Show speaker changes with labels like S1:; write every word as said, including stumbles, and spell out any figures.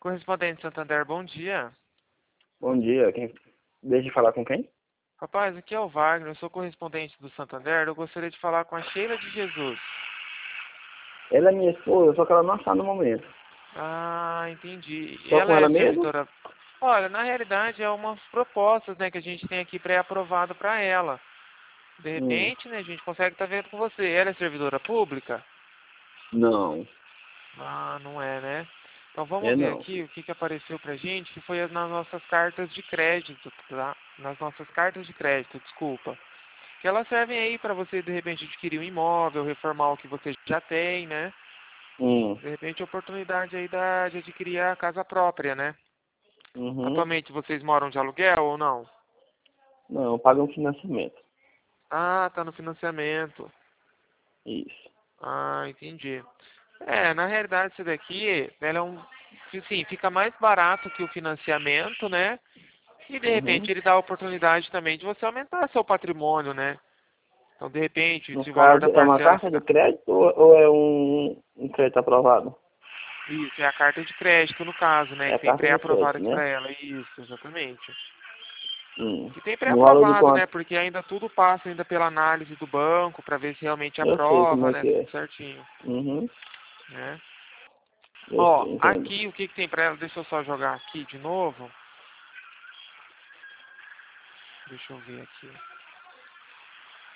S1: Correspondente Santander, bom dia.
S2: Bom dia. Quem... Deixa de falar com quem?
S1: Rapaz, aqui é o Wagner, eu sou correspondente do Santander. Eu gostaria de falar com a Sheila de Jesus.
S2: Ela é minha esposa, só que ela não está no momento.
S1: Ah, entendi. E
S2: Só
S1: ela
S2: com
S1: é
S2: ela mesmo?
S1: servidora... Olha, na realidade é umas propostas, né, que a gente tem aqui pré-aprovado para ela. De
S2: Hum,
S1: repente, né, a gente consegue estar vendo com você. Ela é servidora pública?
S2: não.
S1: Ah, não é, né? Então vamos
S2: É
S1: ver
S2: não.
S1: aqui o que, que apareceu pra gente, que foi nas nossas cartas de crédito, tá? Nas nossas cartas de crédito, desculpa. Que elas servem aí para você, de repente, adquirir um imóvel, reformar o que você já tem, né?
S2: Hum,
S1: De repente, oportunidade aí da, de adquirir a casa própria, né?
S2: uhum.
S1: Atualmente, vocês moram de aluguel ou não?
S2: Não, paga um financiamento.
S1: Ah, tá no financiamento.
S2: Isso.
S1: Ah, entendi. É, na realidade, isso daqui, ela é um... Sim, fica mais barato que o financiamento, né? E de
S2: Uhum.
S1: repente ele dá a oportunidade também de você aumentar seu patrimônio, né? Então, de repente,
S2: No
S1: se o valor da
S2: caso, é uma
S1: parcela
S2: carta de
S1: ficar...
S2: crédito ou, ou é um, um crédito aprovado?
S1: Isso, é a carta de crédito, no caso, né?
S2: É a
S1: Que tem
S2: carta de
S1: pré-aprovado
S2: crédito,
S1: aqui
S2: né?
S1: pra ela. Isso, exatamente.
S2: Hum.
S1: Que tem
S2: No valor de
S1: pré-aprovado, né?
S2: quanto?
S1: Porque ainda tudo passa ainda pela análise do banco pra ver se realmente
S2: Eu sei como
S1: aprova,
S2: é
S1: né?
S2: que
S1: Tudo
S2: é.
S1: certinho,
S2: Uhum.
S1: né?
S2: Eu
S1: Ó,
S2: sei, entendo.
S1: aqui o que, que tem pra ela? Deixa eu só jogar aqui de novo. Deixa eu ver aqui.